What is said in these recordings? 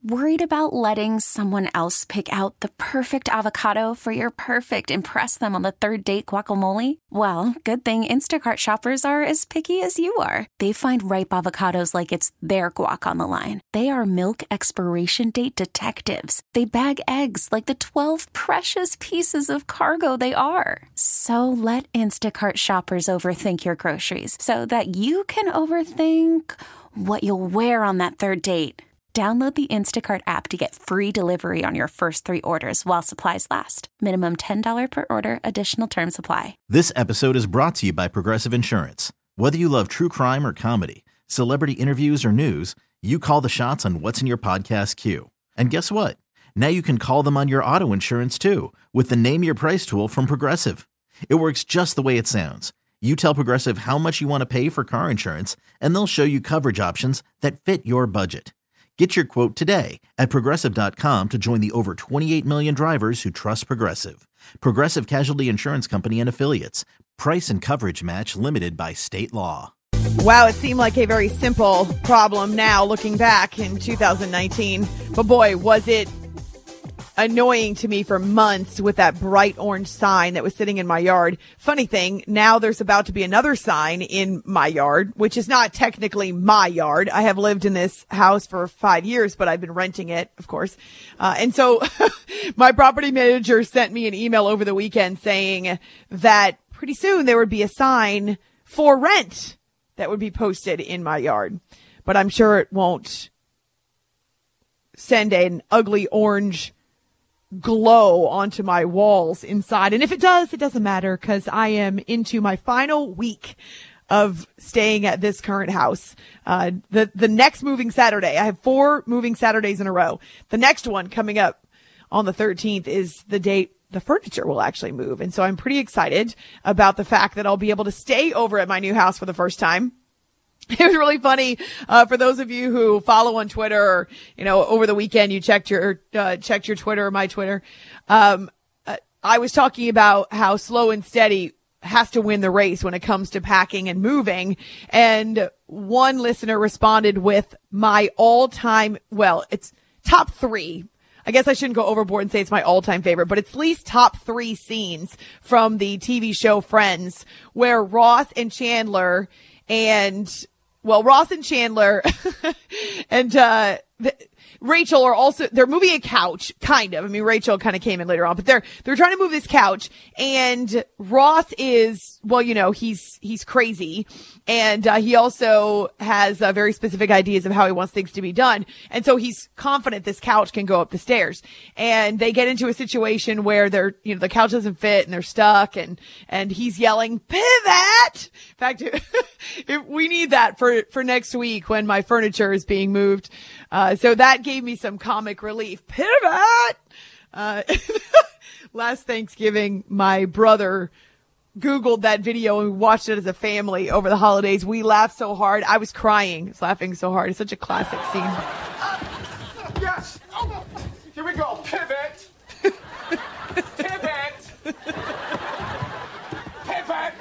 Worried about letting someone else pick out the perfect avocado for your perfect impress them on the third date guacamole? Well, good thing Instacart shoppers are as picky as you are. They find ripe avocados like it's their guac on the line. They are milk expiration date detectives. They bag eggs like the 12 precious pieces of cargo they are. So let Instacart shoppers overthink your groceries so that you can overthink what you'll wear on that third date. Download the Instacart app to get free delivery on your first 3 orders while supplies last. Minimum $10 per order. Additional terms apply. This episode is brought to you by Progressive Insurance. Whether you love true crime or comedy, celebrity interviews or news, you call the shots on what's in your podcast queue. And guess what? Now you can call them on your auto insurance too with the Name Your Price tool from Progressive. It works just the way it sounds. You tell Progressive how much you want to pay for car insurance, and they'll show you coverage options that fit your budget. Get your quote today at Progressive.com to join the over 28 million drivers who trust Progressive. Progressive Casualty Insurance Company and Affiliates. Price and coverage match limited by state law. Wow, it seemed like a very simple problem now looking back in 2019. But boy, was it annoying to me for months with that bright orange sign that was sitting in my yard. Funny thing, now there's about to be another sign in my yard, which is not technically my yard. I have lived in this house for 5 years, but I've been renting it, of course. And so my property manager sent me an email over the weekend saying that pretty soon there would be a sign for rent that would be posted in my yard. But I'm sure it won't send an ugly orange glow onto my walls inside. And if it does, it doesn't matter because I am into my final week of staying at this current house. The next moving Saturday, I have 4 moving Saturdays in a row. The next one coming up on the 13th is the date the furniture will actually move. And so I'm pretty excited about the fact that I'll be able to stay over at my new house for the first time. It was really funny, for those of you who follow on Twitter or, over the weekend, you checked your Twitter or my Twitter. I was talking about how Slow and Steady has to win the race when it comes to packing and moving. And one listener responded with my all-time, well, it's top 3. I guess I shouldn't go overboard and say it's my all-time favorite, but it's at least top 3 scenes from the TV show Friends, where Ross and Chandler and Rachel are also, they're moving a couch, kind of. I mean, Rachel kind of came in later on, but they're trying to move this couch, and Ross is, he's crazy, and he also has very specific ideas of how he wants things to be done, and so he's confident this couch can go up the stairs, and they get into a situation where they're, the couch doesn't fit, and they're stuck, and he's yelling, "Pivot!" In fact, we need that for next week when my furniture is being moved. So that gave me some comic relief. Pivot! Last Thanksgiving, my brother Googled that video and we watched it as a family over the holidays. We laughed so hard. I was crying. I was laughing so hard. It's such a classic scene. Yes! Oh, here we go. Pivot! Pivot! Pivot! Pivot!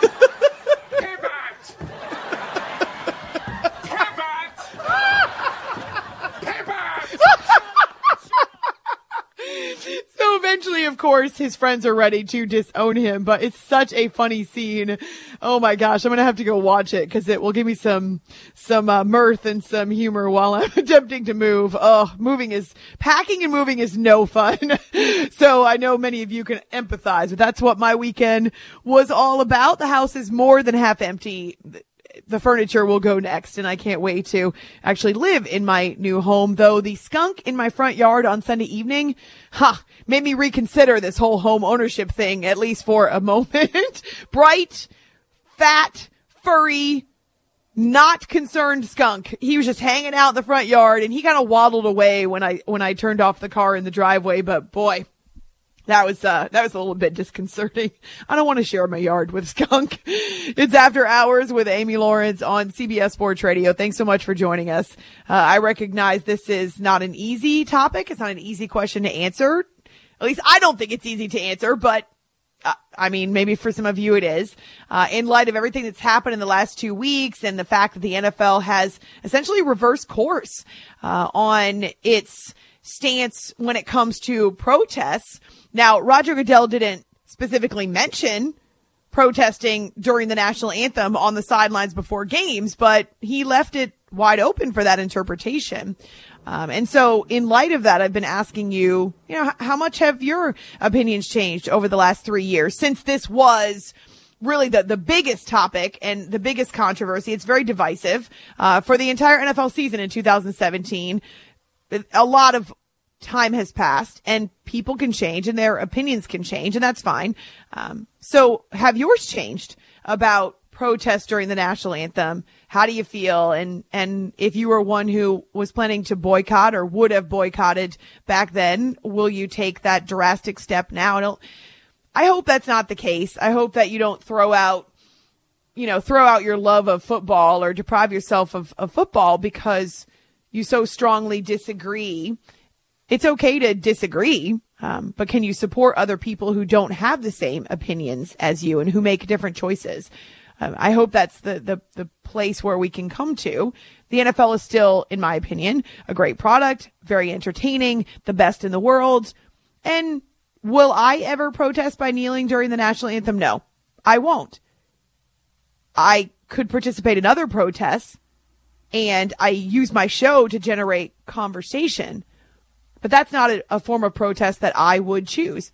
So eventually, of course, his friends are ready to disown him, but it's such a funny scene. Oh my gosh, I'm going to have to go watch it because it will give me some mirth and some humor while I'm attempting to move. Oh, packing and moving is no fun. So I know many of you can empathize, but that's what my weekend was all about. The house is more than half empty. The furniture will go next, and I can't wait to actually live in my new home, though the skunk in my front yard on Sunday evening, made me reconsider this whole home ownership thing, at least for a moment. Bright, fat, furry, not concerned skunk. He was just hanging out in the front yard, and he kind of waddled away when I turned off the car in the driveway, but boy, that was a little bit disconcerting. I don't want to share my yard with skunk. It's After Hours with Amy Lawrence on CBS Sports Radio. Thanks so much for joining us. I recognize this is not an easy topic. It's not an easy question to answer. At least I don't think it's easy to answer, but I mean, maybe for some of you it is, in light of everything that's happened in the last 2 weeks and the fact that the NFL has essentially reversed course on its stance when it comes to protests. Now, Roger Goodell didn't specifically mention protesting during the national anthem on the sidelines before games, but he left it wide open for that interpretation. And so in light of that, I've been asking you, how much have your opinions changed over the last 3 years since this was really the biggest topic and the biggest controversy? It's very divisive, for the entire NFL season in 2017. A lot of time has passed and people can change and their opinions can change, and that's fine. So have yours changed about protests during the national anthem? How do you feel? And if you were one who was planning to boycott or would have boycotted back then, will you take that drastic step now? I hope that's not the case. I hope that you don't throw out your love of football or deprive yourself of football because you so strongly disagree. It's okay to disagree, but can you support other people who don't have the same opinions as you and who make different choices? I hope that's the place where we can come to. The NFL is still, in my opinion, a great product, very entertaining, the best in the world. And will I ever protest by kneeling during the national anthem? No, I won't. I could participate in other protests, and I use my show to generate conversation. But that's not a form of protest that I would choose.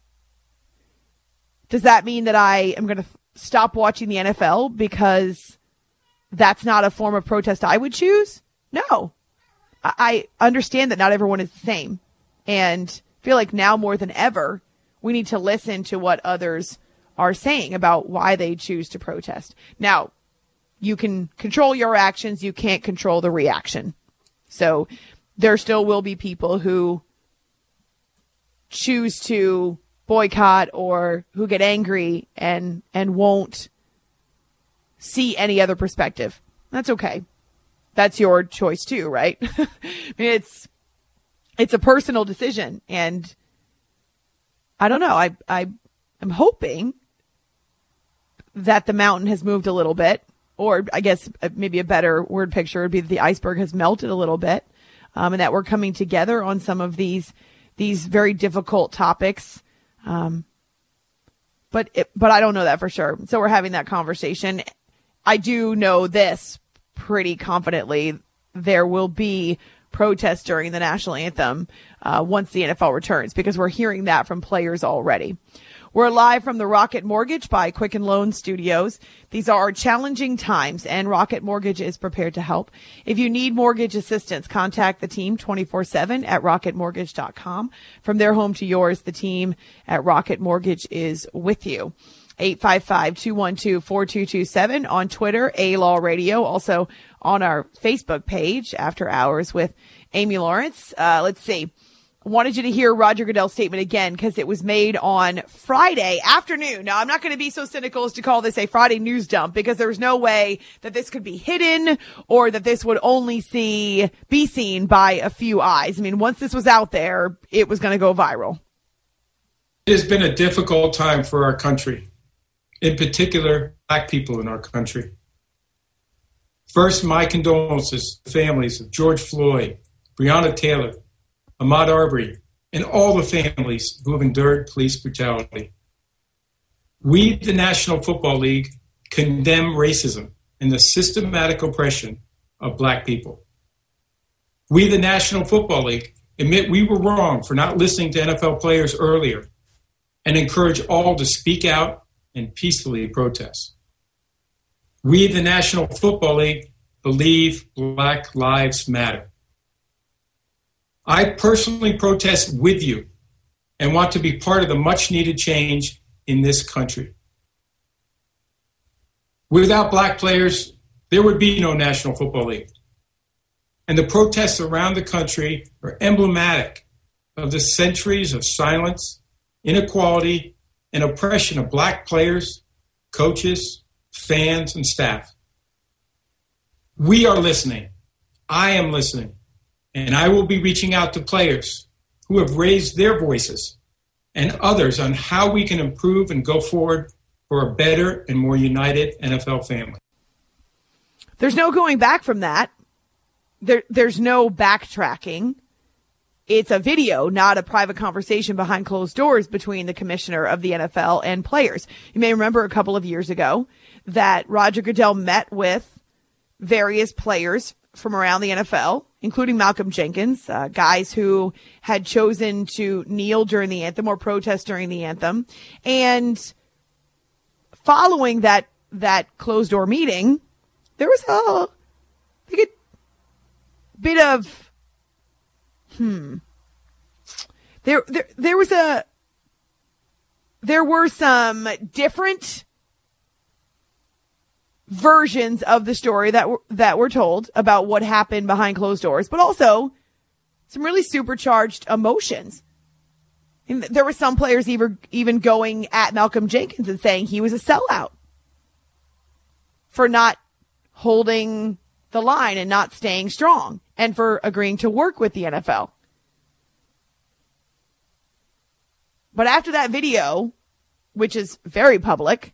Does that mean that I am going to stop watching the NFL because that's not a form of protest I would choose? No. I understand that not everyone is the same. And feel like now more than ever, we need to listen to what others are saying about why they choose to protest. Now, you can control your actions. You can't control the reaction. So there still will be people who choose to boycott or who get angry and won't see any other perspective. That's okay. That's your choice too, right? I mean, it's a personal decision, and I don't know. I'm hoping that the mountain has moved a little bit, or I guess maybe a better word picture would be that the iceberg has melted a little bit, and that we're coming together on some of these very difficult topics. But I don't know that for sure. So we're having that conversation. I do know this pretty confidently. There will be protests during the national anthem once the NFL returns, because we're hearing that from players already. We're live from the Rocket Mortgage by Quicken Loan Studios. These are challenging times, and Rocket Mortgage is prepared to help. If you need mortgage assistance, contact the team 24/7 at rocketmortgage.com. From their home to yours, the team at Rocket Mortgage is with you. 855-212-4227 on Twitter, A-Law Radio, also on our Facebook page, After Hours with Amy Lawrence. Let's see. I wanted you to hear Roger Goodell's statement again because it was made on Friday afternoon. Now, I'm not going to be so cynical as to call this a Friday news dump, because there's no way that this could be hidden or that this would only be seen by a few eyes. I mean, once this was out there, it was going to go viral. It has been a difficult time for our country, in particular, Black people in our country. First, my condolences to the families of George Floyd, Breonna Taylor, Ahmaud Arbery, and all the families who have endured police brutality. We, the National Football League, condemn racism and the systematic oppression of Black people. We, the National Football League, admit we were wrong for not listening to NFL players earlier and encourage all to speak out and peacefully protest. We, the National Football League, believe Black lives matter. I personally protest with you and want to be part of the much-needed change in this country. Without Black players, there would be no National Football League. And the protests around the country are emblematic of the centuries of silence, inequality, and oppression of Black players, coaches, fans, and staff. We are listening. I am listening. And I will be reaching out to players who have raised their voices and others on how we can improve and go forward for a better and more united NFL family. There's no going back from that. There's no backtracking. It's a video, not a private conversation behind closed doors between the commissioner of the NFL and players. You may remember a couple of years ago that Roger Goodell met with various players from around the NFL, including Malcolm Jenkins, guys who had chosen to kneel during the anthem or protest during the anthem. And following that closed door meeting, there was a bit of there were some different versions of the story that were told about what happened behind closed doors, but also some really supercharged emotions. And there were some players even going at Malcolm Jenkins and saying he was a sellout for not holding the line and not staying strong and for agreeing to work with the NFL. But after that video, which is very public,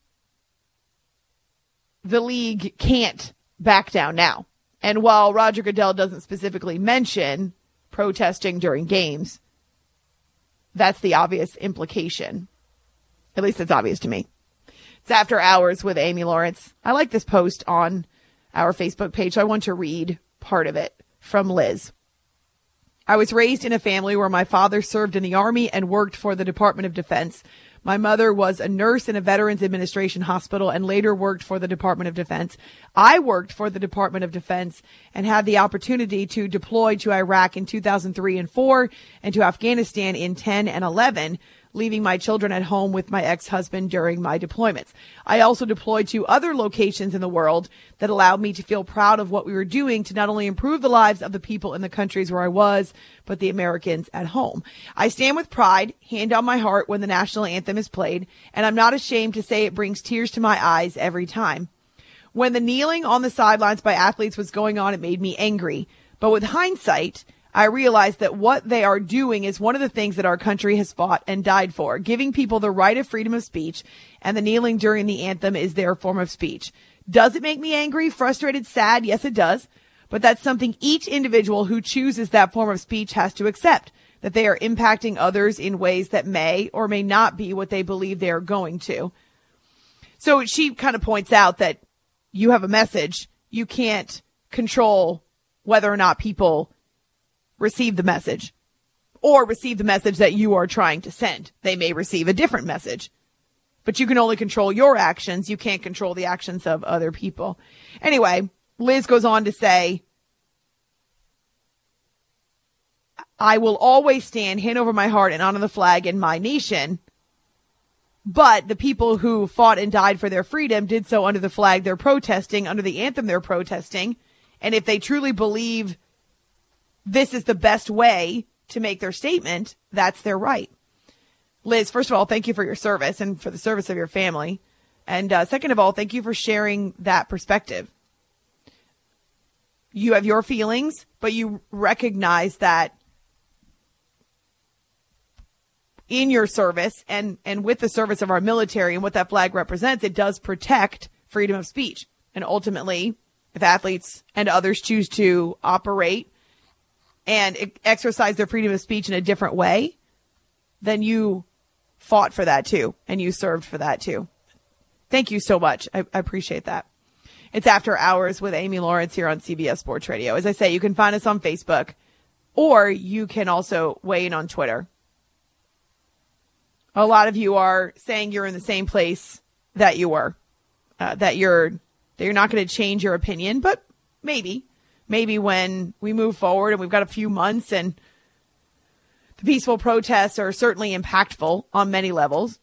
the league can't back down now. And while Roger Goodell doesn't specifically mention protesting during games, that's the obvious implication. At least it's obvious to me. It's After Hours with Amy Lawrence. I like this post on our Facebook page, so I want to read part of it from Liz. I was raised in a family where my father served in the Army and worked for the Department of Defense. My mother was a nurse in a Veterans Administration hospital and later worked for the Department of Defense. I worked for the Department of Defense and had the opportunity to deploy to Iraq in 2003 and 4 and to Afghanistan in 10 and 11, leaving my children at home with my ex-husband during my deployments. I also deployed to other locations in the world that allowed me to feel proud of what we were doing to not only improve the lives of the people in the countries where I was, but the Americans at home. I stand with pride, hand on my heart, when the national anthem is played, and I'm not ashamed to say it brings tears to my eyes every time. When the kneeling on the sidelines by athletes was going on, it made me angry. But with hindsight, I realized that what they are doing is one of the things that our country has fought and died for, giving people the right of freedom of speech, and the kneeling during the anthem is their form of speech. Does it make me angry, frustrated, sad? Yes, it does. But that's something each individual who chooses that form of speech has to accept, that they are impacting others in ways that may or may not be what they believe they are going to. So she kind of points out that you have a message. You can't control whether or not people receive the message or receive the message that you are trying to send. They may receive a different message, but you can only control your actions. You can't control the actions of other people. Anyway, Liz goes on to say, I will always stand hand over my heart and honor the flag in my nation. But the people who fought and died for their freedom did so under the flag they're protesting, under the anthem they're protesting. And if they truly believe this is the best way to make their statement, that's their right. Liz, first of all, thank you for your service and for the service of your family. And second of all, thank you for sharing that perspective. You have your feelings, but you recognize that in your service and with the service of our military and what that flag represents, it does protect freedom of speech. And ultimately, if athletes and others choose to operate and exercise their freedom of speech in a different way, then you fought for that too, and you served for that too. Thank you so much. I appreciate that. It's After Hours with Amy Lawrence here on CBS Sports Radio. As I say, you can find us on Facebook, or you can also weigh in on Twitter. A lot of you are saying you're in the same place that you were, that you're not going to change your opinion, but maybe when we move forward and we've got a few months and the peaceful protests are certainly impactful on many levels.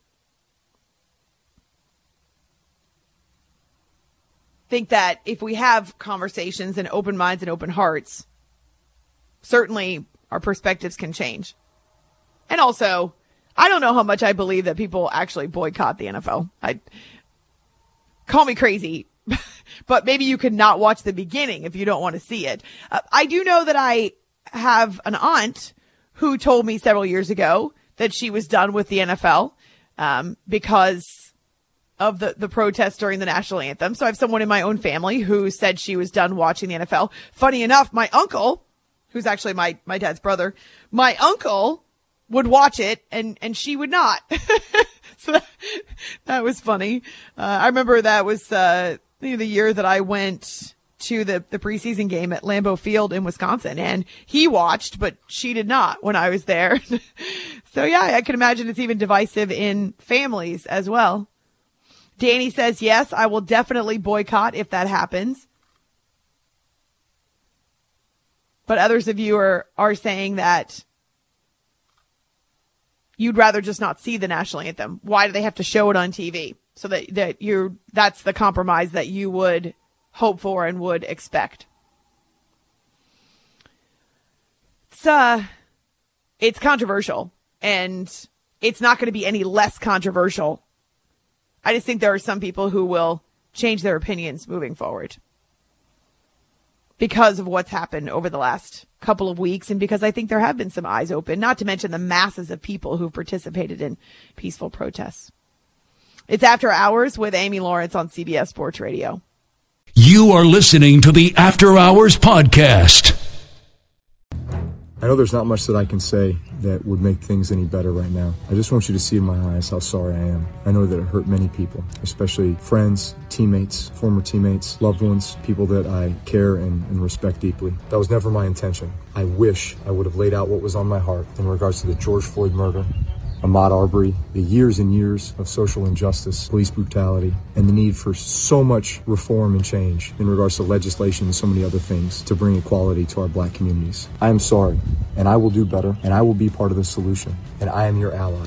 I think that if we have conversations and open minds and open hearts, certainly our perspectives can change. And also, I don't know how much I believe that people actually boycott the NFL. Call me crazy, but maybe you could not watch the beginning if you don't want to see it. I do know that I have an aunt who told me several years ago that she was done with the NFL because of the protest during the national anthem. So I have someone in my own family who said she was done watching the NFL. Funny enough, my uncle, who's actually my dad's brother, my uncle would watch it and she would not. So that was funny. I remember that was the year that I went to the preseason game at Lambeau Field in Wisconsin, and he watched, but she did not when I was there. So yeah, I can imagine it's even divisive in families as well. Danny says, yes, I will definitely boycott if that happens. But others of you are saying that you'd rather just not see the national anthem. Why do they have to show it on TV? So that's the compromise that you would hope for and would expect. It's controversial, and it's not going to be any less controversial. I just think there are some people who will change their opinions moving forward because of what's happened over the last couple of weeks, and because I think there have been some eyes open, not to mention the masses of people who've participated in peaceful protests. It's After Hours with Amy Lawrence on CBS Sports Radio. You are listening to the After Hours podcast. I know there's not much that I can say that would make things any better right now. I just want you to see in my eyes how sorry I am. I know that it hurt many people, especially friends, teammates, former teammates, loved ones, people that I care and respect deeply. That was never my intention. I wish I would have laid out what was on my heart in regards to the George Floyd murder, Ahmaud Arbery, the years and years of social injustice, police brutality, and the need for so much reform and change in regards to legislation and so many other things to bring equality to our black communities. I am sorry, and I will do better, and I will be part of the solution, and I am your ally.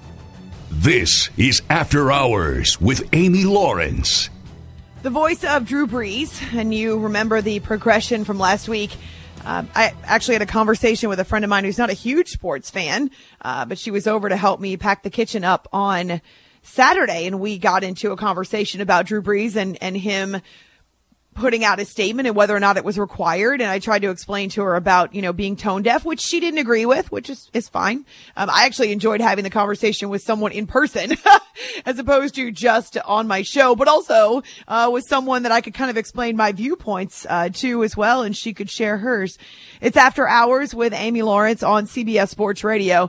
This is After Hours with Amy Lawrence. The voice of Drew Brees, and you remember the progression from last week. I actually had a conversation with a friend of mine who's not a huge sports fan, but she was over to help me pack the kitchen up on Saturday, and we got into a conversation about Drew Brees and him putting out his statement and whether or not it was required. And I tried to explain to her about, being tone deaf, which she didn't agree with, which is fine. I actually enjoyed having the conversation with someone in person as opposed to just on my show, but also, with someone that I could kind of explain my viewpoints, to as well. And she could share hers. It's After Hours with Amy Lawrence on CBS Sports Radio.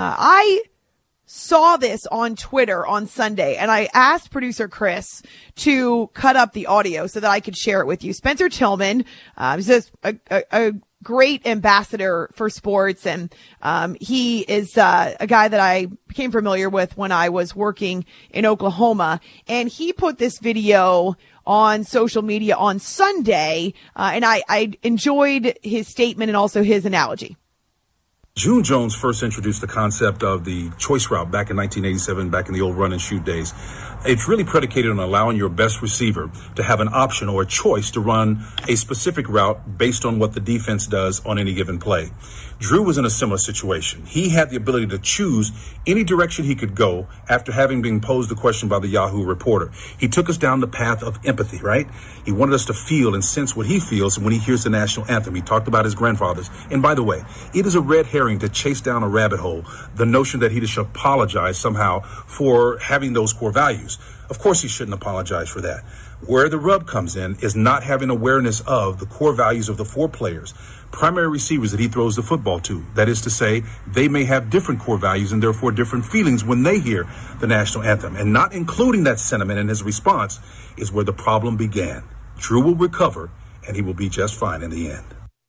I saw this on Twitter on Sunday, and I asked producer Chris to cut up the audio so that I could share it with you. Spencer Tillman is just a great ambassador for sports, and he is a guy that I became familiar with when I was working in Oklahoma, and he put this video on social media on Sunday, and I enjoyed his statement and also his analogy. June Jones first introduced the concept of the choice route back in 1987, back in the old run and shoot days. It's really predicated on allowing your best receiver to have an option or a choice to run a specific route based on what the defense does on any given play. Drew was in a similar situation. He had the ability to choose any direction he could go after having been posed the question by the Yahoo reporter. He took us down the path of empathy, right? He wanted us to feel and sense what he feels when he hears the national anthem. He talked about his grandfathers. And by the way, it is a red herring to chase down a rabbit hole, the notion that he should apologize somehow for having those core values. Of course, he shouldn't apologize for that. Where the rub comes in is not having awareness of the core values of the four players, primary receivers that he throws the football to. That is to say, they may have different core values and therefore different feelings when they hear the national anthem. And not including that sentiment in his response is where the problem began. Drew will recover, and he will be just fine in the end.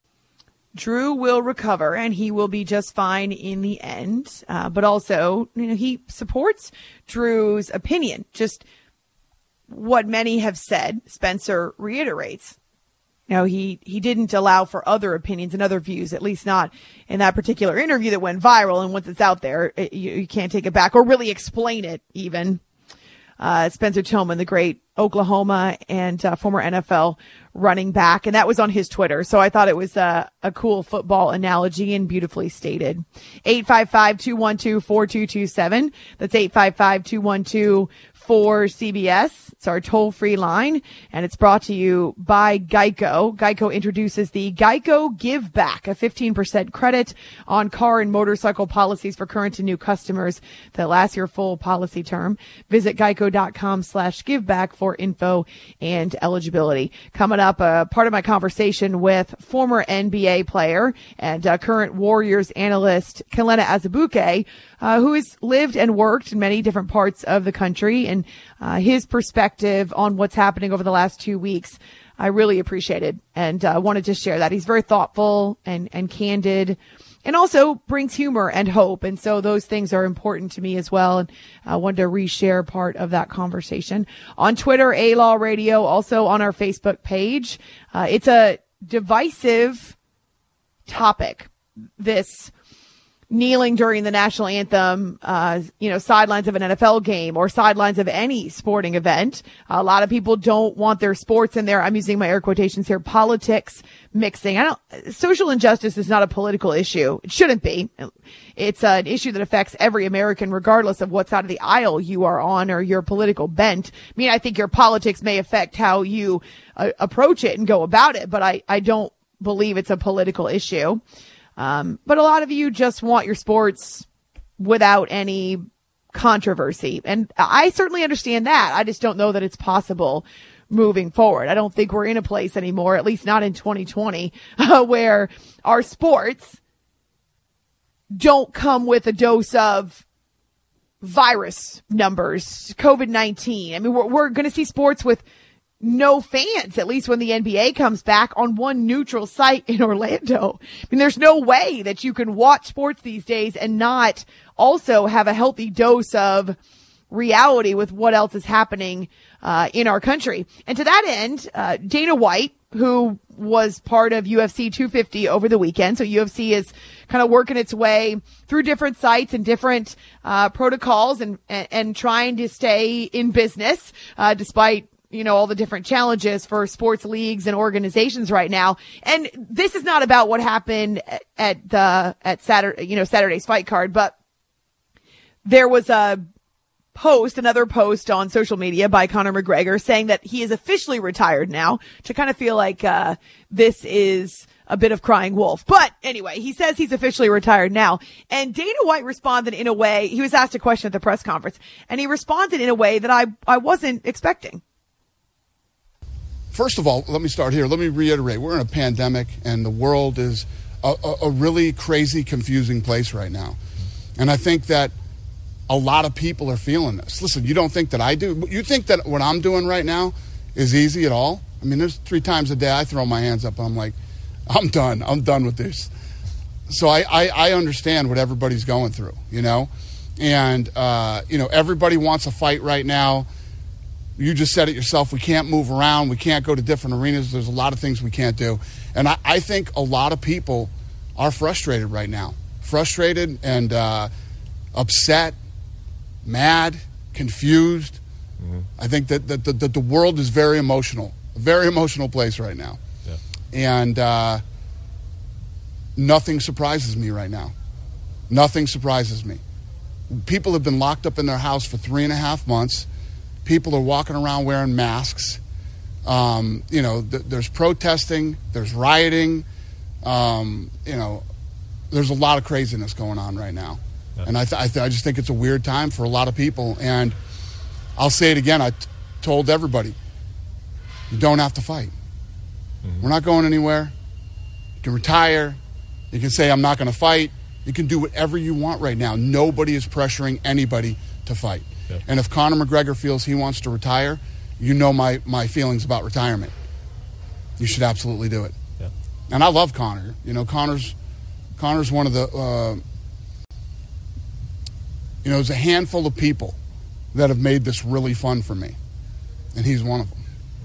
Drew will recover, and he will be just fine in the end. But also, he supports Drew's opinion. Just what many have said, Spencer reiterates. He didn't allow for other opinions and other views, at least not in that particular interview that went viral. And once it's out there, you can't take it back or really explain it even. Spencer Tillman, the great Oklahoma and former NFL running back. And that was on his Twitter. So I thought it was a cool football analogy and beautifully stated. 855-212-4227. That's 855-212-4227. 1-800-5800-TOL-FREE. It's our toll-free line, and it's brought to you by Geico. Geico introduces the Geico Give Back, a 15% credit on car and motorcycle policies for current and new customers that lasts your full policy term. Visit geico.com/giveback for info and eligibility. Coming up, part of my conversation with former NBA player and current Warriors analyst Kelena Azubuike, who has lived and worked in many different parts of the country, and his perspective on what's happening over the last 2 weeks. I really appreciated and wanted to share that. He's very thoughtful and candid, and also brings humor and hope. And so those things are important to me as well. And I wanted to reshare part of that conversation on Twitter, A-Law Radio, also on our Facebook page. It's a divisive topic, this kneeling during the national anthem, sidelines of an NFL game or sidelines of any sporting event. A lot of people don't want their sports in there. I'm using my air quotations here. Politics mixing. Social injustice is not a political issue. It shouldn't be. It's an issue that affects every American, regardless of what side of the aisle you are on or your political bent. I mean, I think your politics may affect how you approach it and go about it, but I don't believe it's a political issue. But a lot of you just want your sports without any controversy. And I certainly understand that. I just don't know that it's possible moving forward. I don't think we're in a place anymore, at least not in 2020, where our sports don't come with a dose of virus numbers, COVID-19. I mean, we're going to see sports with no fans, at least when the NBA comes back, on one neutral site in Orlando. I mean, there's no way that you can watch sports these days and not also have a healthy dose of reality with what else is happening in our country. And to that end, Dana White, who was part of UFC 250 over the weekend, so UFC is kind of working its way through different sites and different protocols and trying to stay in business despite all the different challenges for sports leagues and organizations right now. And this is not about what happened at Saturday, Saturday's fight card, but there was another post on social media by Conor McGregor saying that he is officially retired now, to kind of feel like this is a bit of crying wolf. But anyway, he says he's officially retired now. And Dana White responded in a way, he was asked a question at the press conference, and he responded in a way that I wasn't expecting. First of all, let me start here. Let me reiterate. We're in a pandemic, and the world is a really crazy, confusing place right now. And I think that a lot of people are feeling this. Listen, you don't think that I do? You think that what I'm doing right now is easy at all? I mean, there's 3 times a day I throw my hands up, and I'm like, I'm done. I'm done with this. So I understand what everybody's going through, And, everybody wants a fight right now. You just said it yourself. We can't move around. We can't go to different arenas. There's a lot of things we can't do. And I think a lot of people are frustrated right now. Frustrated and upset, mad, confused. Mm-hmm. I think that the world is very emotional. A very emotional place right now. Yeah. And nothing surprises me right now. Nothing surprises me. People have been locked up in their house for 3.5 months. People are walking around wearing masks. There's protesting. There's rioting. There's a lot of craziness going on right now. Yeah. And I just think it's a weird time for a lot of people. And I'll say it again. I told everybody, you don't have to fight. Mm-hmm. We're not going anywhere. You can retire. You can say, I'm not going to fight. You can do whatever you want right now. Nobody is pressuring anybody to fight. Yep. And if Conor McGregor feels he wants to retire, my feelings about retirement. You should absolutely do it. Yep. And I love Conor. Conor's one of the, there's a handful of people that have made this really fun for me. And he's one of them.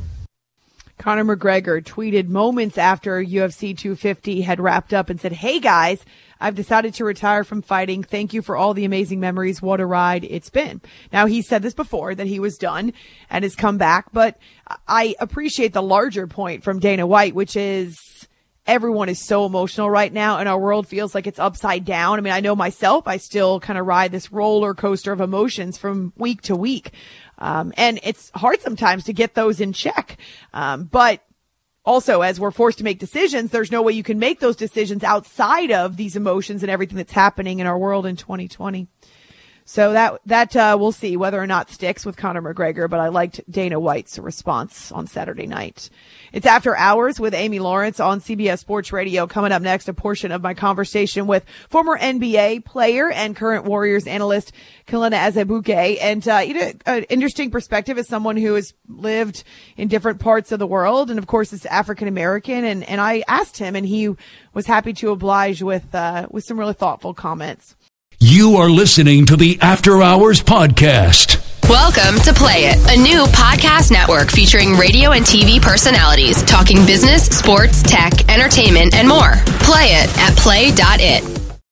Conor McGregor tweeted moments after UFC 250 had wrapped up and said, "Hey guys, I've decided to retire from fighting. Thank you for all the amazing memories. What a ride it's been." Now, he said this before, that he was done and has come back, but I appreciate the larger point from Dana White, which is everyone is so emotional right now and our world feels like it's upside down. I mean, I know myself, I still kind of ride this roller coaster of emotions from week to week. And it's hard sometimes to get those in check. But also, as we're forced to make decisions, there's no way you can make those decisions outside of these emotions and everything that's happening in our world in 2020. So that we'll see whether or not sticks with Conor McGregor, but I liked Dana White's response on Saturday night. It's After Hours with Amy Lawrence on CBS Sports Radio. Coming up next, a portion of my conversation with former NBA player and current Warriors analyst Kelena Azubuike. And, an interesting perspective as someone who has lived in different parts of the world. And of course, is African American. And I asked him, and he was happy to oblige with some really thoughtful comments. You are listening to the After Hours Podcast. Welcome to Play It, a new podcast network featuring radio and TV personalities talking business, sports, tech, entertainment, and more. Play it at play.it.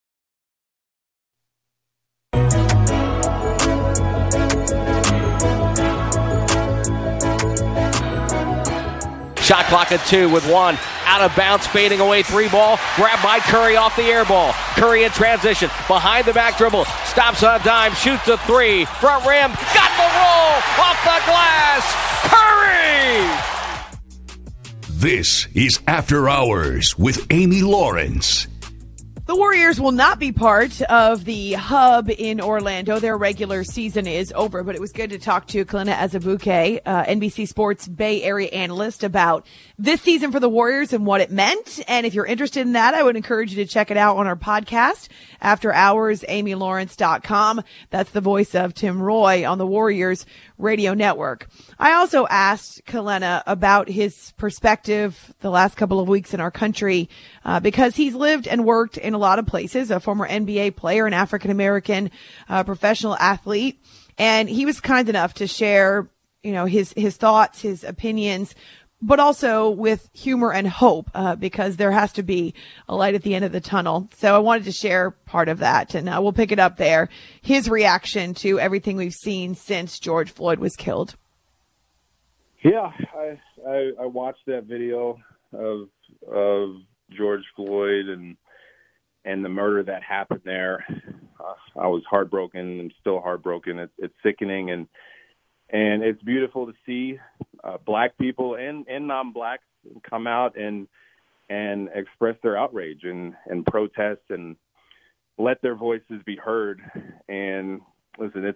Shot clock at 2 with 1. Out of bounds, fading away, 3 ball. Grabbed by Curry off the air ball. Curry in transition. Behind the back dribble. Stops on a dime. Shoots a 3. Front rim. Got the roll. Off the glass. Curry. This is After Hours with Amy Lawrence. The Warriors will not be part of the hub in Orlando. Their regular season is over, but it was good to talk to Kelena Azubuike, NBC Sports Bay Area analyst, about this season for the Warriors and what it meant. And if you're interested in that, I would encourage you to check it out on our podcast, After Hours, AmyLawrence.com. That's the voice of Tim Roy on the Warriors radio network. I also asked Kelena about his perspective the last couple of weeks in our country, because he's lived and worked in a lot of places, a former NBA player, an African-American professional athlete. And he was kind enough to share, his thoughts, his opinions, but also with humor and hope, because there has to be a light at the end of the tunnel. So I wanted to share part of that, and we'll pick it up there. His reaction to everything we've seen since George Floyd was killed. Yeah, I watched that video of George Floyd and the murder that happened there. I was heartbroken and still heartbroken. It's sickening, and it's beautiful to see black people and non-blacks come out and express their outrage and protest and let their voices be heard. And listen,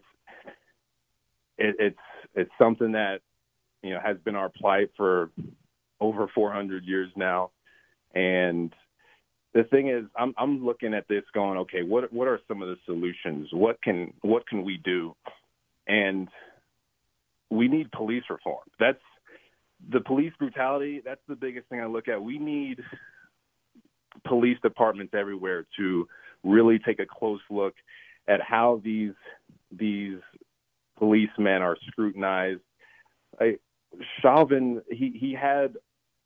it's something that has been our plight for over 400 years now. And the thing is, I'm looking at this going, okay, what are some of the solutions? What can we do? And we need police reform. That's the police brutality. That's the biggest thing I look at. We need police departments everywhere to really take a close look at how these policemen are scrutinized. Chauvin, he had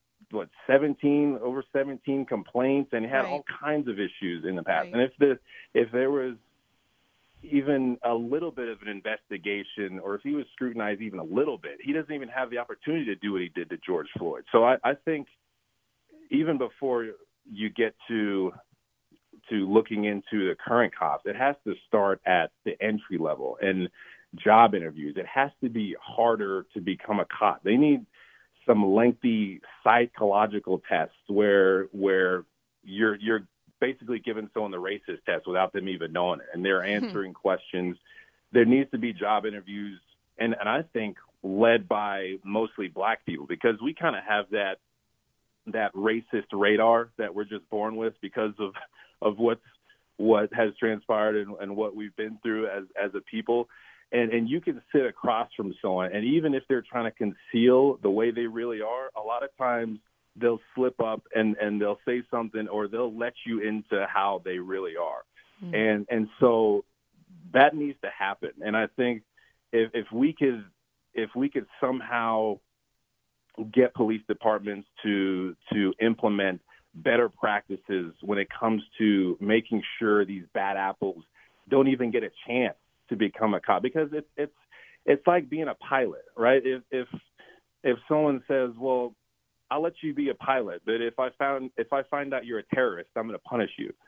over 17 complaints, and he had all kinds of issues in the past. And if there was even a little bit of an investigation, or if he was scrutinized even a little bit, he doesn't even have the opportunity to do what he did to George Floyd. So I think even before you get to looking into the current cops, it has to start at the entry level and job interviews. It has to be harder to become a cop. They need some lengthy psychological tests where you're basically giving someone the racist test without them even knowing it, and they're answering questions. There needs to be job interviews, and I think led by mostly black people, because we kind of have that racist radar that we're just born with because of what has transpired and what we've been through as a people. And you can sit across from someone, and even if they're trying to conceal the way they really are, a lot of times they'll slip up and they'll say something, or they'll let you into how they really are. Mm-hmm. And so that needs to happen. And I think if we could somehow get police departments to implement better practices when it comes to making sure these bad apples don't even get a chance to become a cop, because it's like being a pilot, right? If someone says, well, I'll let you be a pilot, but if I find out you're a terrorist, I'm going to punish you.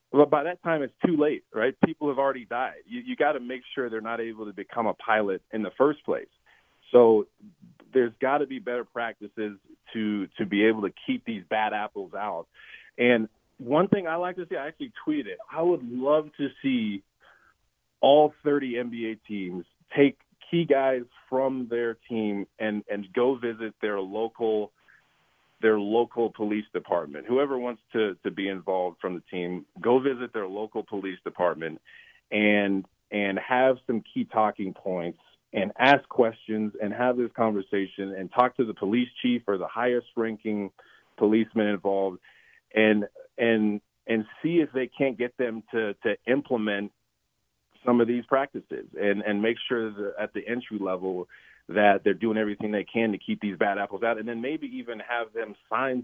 well, by that time it's too late, right? People have already died. You got to make sure they're not able to become a pilot in the first place. So there's got to be better practices to be able to keep these bad apples out. And one thing I like to see, I actually tweeted, I would love to see all 30 NBA teams take key guys from their team and go visit their local police department. Whoever wants to be involved from the team, go visit their local police department and have some key talking points and ask questions and have this conversation and talk to the police chief or the highest ranking policeman involved and see if they can't get them to implement some of these practices and make sure that at the entry level that they're doing everything they can to keep these bad apples out, and then maybe even have them sign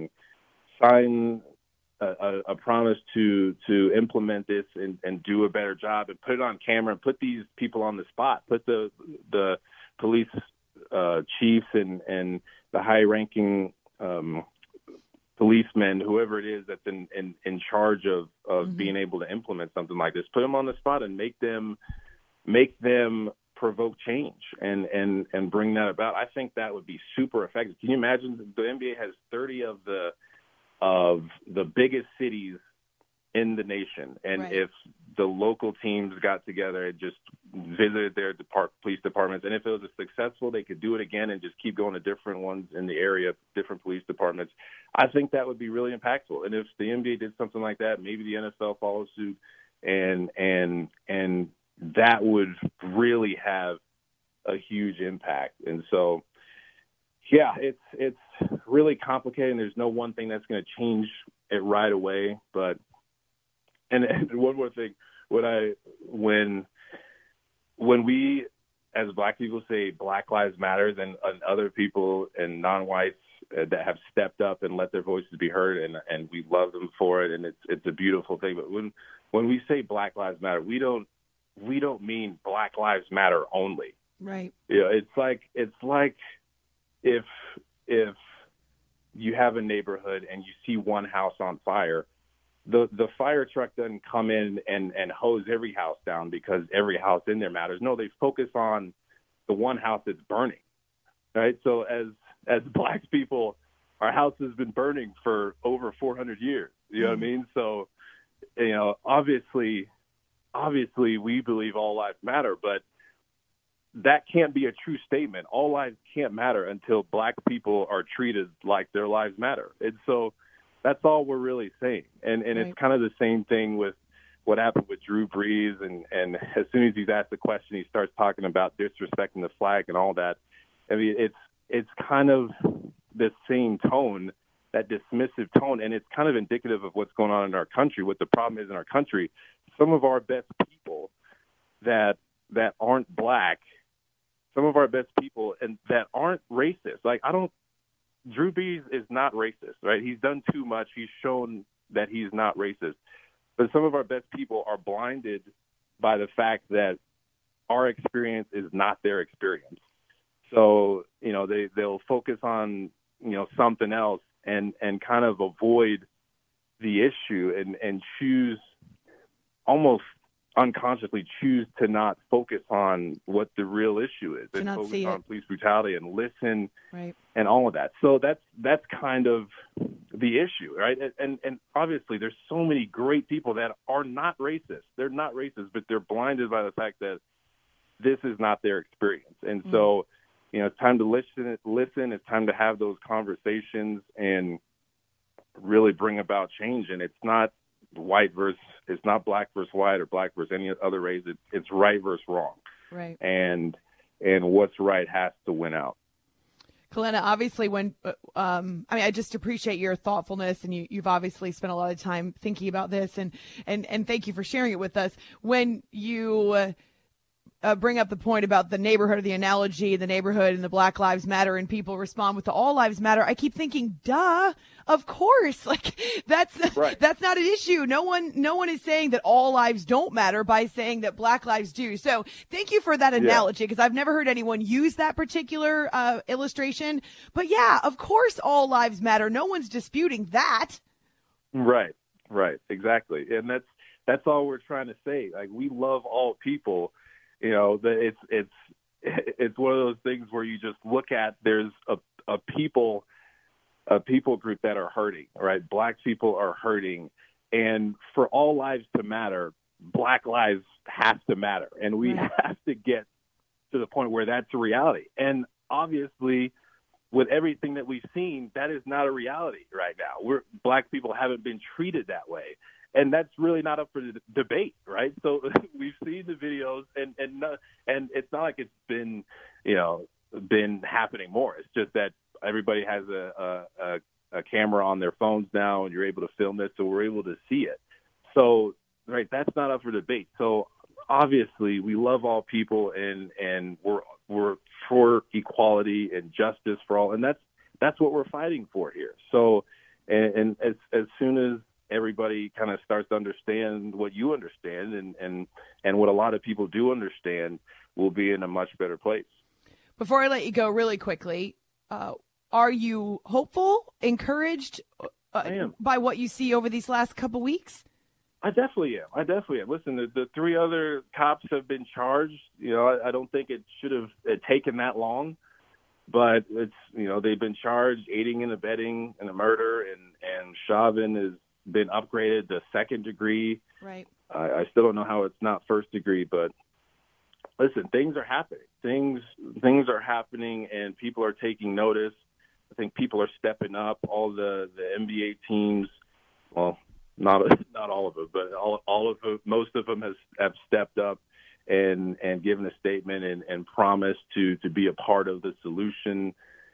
a promise to implement this and do a better job and put it on camera and put these people on the spot, put the police chiefs and the high-ranking policemen, whoever it is that's in charge of being able to implement something like this, put them on the spot and make them provoke change and bring that about. I think that would be super effective. Can you imagine the NBA has 30 of the biggest cities in the nation, and right. If the local teams got together and just visited their police departments, and if it was successful, they could do it again and just keep going to different ones in the area, different police departments. I think that would be really impactful. And if the NBA did something like that, maybe the NFL follows suit, and that would really have a huge impact. And so, yeah, it's really complicated. And there's no one thing that's going to change it right away. But and one more thing, when we as Black people say Black Lives Matter, and other people and non-whites that have stepped up and let their voices be heard, and we love them for it, and it's a beautiful thing. But when we say Black Lives Matter, we don't mean Black Lives Matter only. Right. Yeah, it's like if you have a neighborhood and you see one house on fire, the fire truck doesn't come in and hose every house down because every house in there matters. No, they focus on the one house that's burning. Right? So as Black people, our house has been burning for over 400 years. You know what I mean? So, obviously we believe all lives matter, but that can't be a true statement. All lives can't matter until Black people are treated like their lives matter. And so that's all we're really saying. And right. It's kind of the same thing with what happened with Drew Brees. And as soon as he's asked the question, he starts talking about disrespecting the flag and all that. I mean, it's kind of the same tone, that dismissive tone, and it's kind of indicative of what's going on in our country. What the problem is in our country, some of our best people that aren't Black, some of our best people and that aren't racist. Drew Brees is not racist, right? He's done too much. He's shown that he's not racist. But some of our best people are blinded by the fact that our experience is not their experience. So, they'll focus on, something else and kind of avoid the issue and choose, almost unconsciously choose to not focus on what the real issue is. And focus on police brutality and listen right. and all of that. So that's kind of the issue, right? And obviously there's so many great people that are not racist. They're not racist, but they're blinded by the fact that this is not their experience. And so, it's time to listen. It's time to have those conversations and really bring about change. And it's not it's not Black versus white or Black versus any other race. It's right versus wrong. Right. And what's right has to win out. Kalena, obviously I just appreciate your thoughtfulness, and you've obviously spent a lot of time thinking about this, and thank you for sharing it with us. When you bring up the point about the neighborhood, or the analogy, the neighborhood and the Black Lives Matter, and people respond with the all lives matter, I keep thinking, duh, of course. That's right. That's not an issue. No one is saying that all lives don't matter by saying that Black lives do. So thank you for that analogy, because I've never heard anyone use that particular illustration. But yeah, of course all lives matter. No one's disputing that. Right. Right, exactly. And that's all we're trying to say. Like, we love all people. You know, it's one of those things where you just look at, there's a people group that are hurting, right? Black people are hurting. And for all lives to matter, Black lives have to matter. And we have to get to the point where that's a reality. And obviously, with everything that we've seen, that is not a reality right now. Black people haven't been treated that way. And that's really not up for debate, right? So we've seen the videos, and it's not like it's been happening more. It's just that everybody has a camera on their phones now, and you're able to film it, so we're able to see it. So, right, that's not up for debate. So obviously, we love all people, and we're for equality and justice for all, and that's what we're fighting for here. So, and as soon as everybody kind of starts to understand what you understand and what a lot of people do understand, we'll be in a much better place. Before I let you go really quickly, are you hopeful, encouraged by what you see over these last couple weeks? I definitely am. Listen, the 3 other cops have been charged. You know, I don't think it should have taken that long, but it's, you know, they've been charged aiding and abetting in a murder, and Chauvin has been upgraded to 2nd degree. Right. I still don't know how it's not 1st degree, but listen, things are happening. Things are happening, and people are taking notice. I think people are stepping up. All the NBA teams, well, not all of them, but all of them, most of them have stepped up and given a statement and promised to be a part of the solution.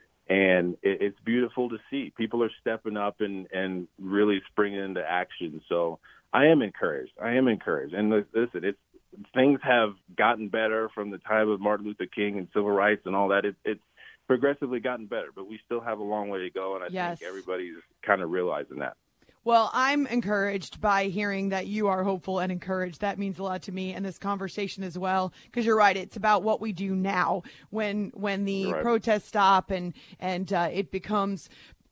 And it's beautiful to see. People are stepping up and really springing into action. So I am encouraged. And listen, things have gotten better from the time of Martin Luther King and civil rights and all that. It's progressively gotten better, but we still have a long way to go. And I think everybody's kind of realizing that. Well, I'm encouraged by hearing that you are hopeful and encouraged. That means a lot to me and this conversation as well, because you're right. It's about what we do now when the protests stop and it becomes,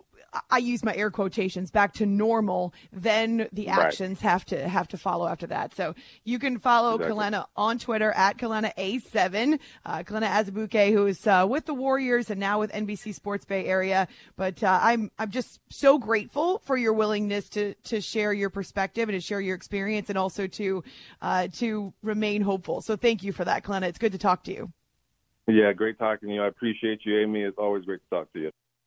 I use my air quotations, back to normal, then the actions have to follow after that. So you can follow Kelena on Twitter at KelenaA7. Kelena Azubuike, who is with the Warriors and now with NBC Sports Bay Area. But I'm just so grateful for your willingness to share your perspective and to share your experience, and also to remain hopeful. So thank you for that, Kelena. It's good to talk to you. Yeah, great talking to you. I appreciate you, Amy. It's always great to talk to you.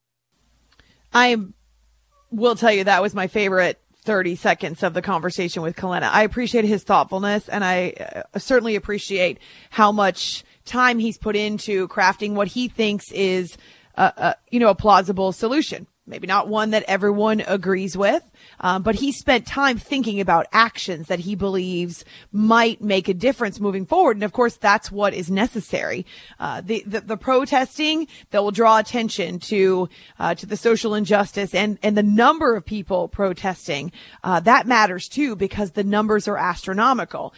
I will tell you that was my favorite 30 seconds of the conversation with Kelena. I appreciate his thoughtfulness, and I certainly appreciate how much time he's put into crafting what he thinks is a plausible solution. Maybe not one that everyone agrees with, but he spent time thinking about actions that he believes might make a difference moving forward. And of course, that's what is necessary. The protesting that will draw attention to the social injustice and the number of people protesting, that matters too, because the numbers are astronomical.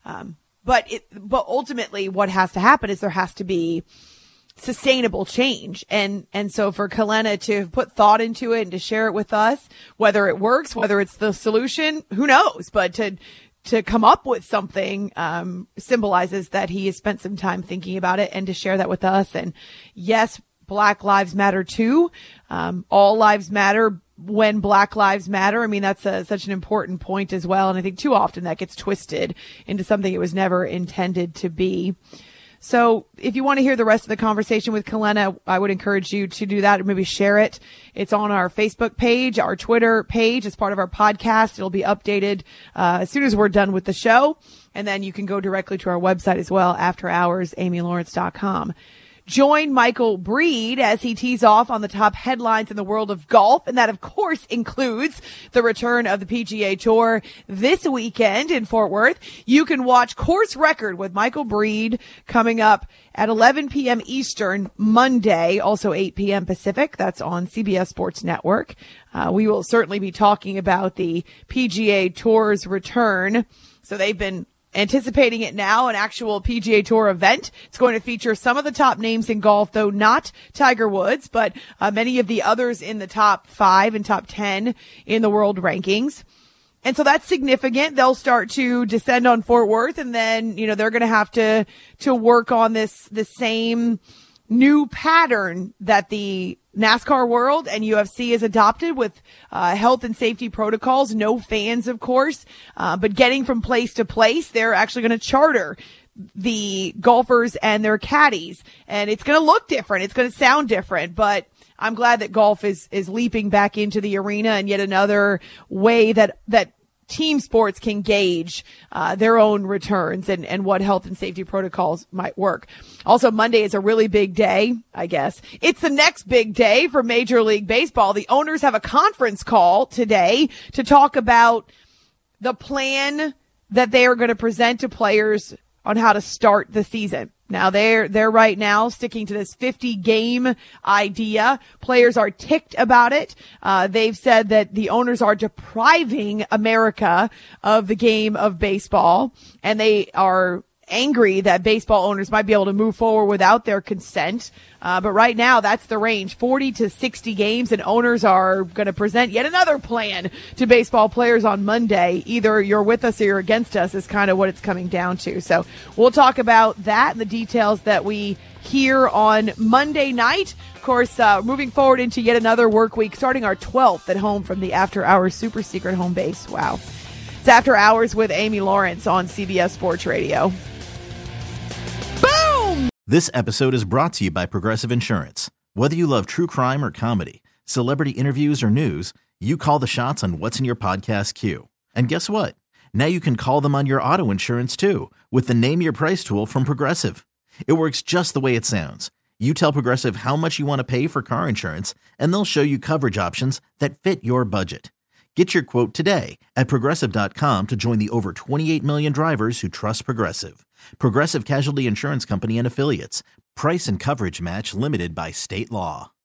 But ultimately what has to happen is there has to be sustainable change. And so for Kelena to put thought into it and to share it with us, whether it works, whether it's the solution, who knows, but to come up with something, symbolizes that he has spent some time thinking about it, and to share that with us. And yes, Black lives matter too. All lives matter when Black lives matter. I mean, that's such an important point as well. And I think too often that gets twisted into something it was never intended to be. So if you want to hear the rest of the conversation with Kelena, I would encourage you to do that, or maybe share it. It's on our Facebook page, our Twitter page, as part of our podcast. It'll be updated as soon as we're done with the show. And then you can go directly to our website as well, afterhours.amylawrence.com. Join Michael Breed as he tees off on the top headlines in the world of golf. And that, of course, includes the return of the PGA Tour this weekend in Fort Worth. You can watch Course Record with Michael Breed coming up at 11 p.m. Eastern Monday, also 8 p.m. Pacific. That's on CBS Sports Network. We will certainly be talking about the PGA Tour's return. So they've been anticipating it now, an actual PGA Tour event. It's going to feature some of the top names in golf, though not Tiger Woods, but many of the others in the top 5 and top 10 in the world rankings. And so that's significant. They'll start to descend on Fort Worth, and then, you know, they're going to have to work on the same new pattern that the NASCAR world and UFC has adopted with health and safety protocols. No fans, of course, but getting from place to place, they're actually going to charter the golfers and their caddies, and it's going to look different. It's going to sound different, but I'm glad that golf is leaping back into the arena, and yet another way that team sports can gauge their own returns and what health and safety protocols might work. Also, Monday is a really big day, I guess. It's the next big day for Major League Baseball. The owners have a conference call today to talk about the plan that they are going to present to players on how to start the season. Now they're right now sticking to this 50-game idea. Players are ticked about it. They've said that the owners are depriving America of the game of baseball, and they are angry that baseball owners might be able to move forward without their consent. But right now, that's the range, 40 to 60 games, and owners are going to present yet another plan to baseball players on Monday. Either you're with us or you're against us is kind of what it's coming down to. So we'll talk about that and the details that we hear on Monday night. Of course, moving forward into yet another work week, starting our 12th at home from the After Hours super secret home base. Wow. It's After Hours with Amy Lawrence on CBS Sports Radio. This episode is brought to you by Progressive Insurance. Whether you love true crime or comedy, celebrity interviews or news, you call the shots on what's in your podcast queue. And guess what? Now you can call them on your auto insurance too with the Name Your Price tool from Progressive. It works just the way it sounds. You tell Progressive how much you want to pay for car insurance, and they'll show you coverage options that fit your budget. Get your quote today at Progressive.com to join the over 28 million drivers who trust Progressive. Progressive Casualty Insurance Company and Affiliates. Price and coverage match limited by state law.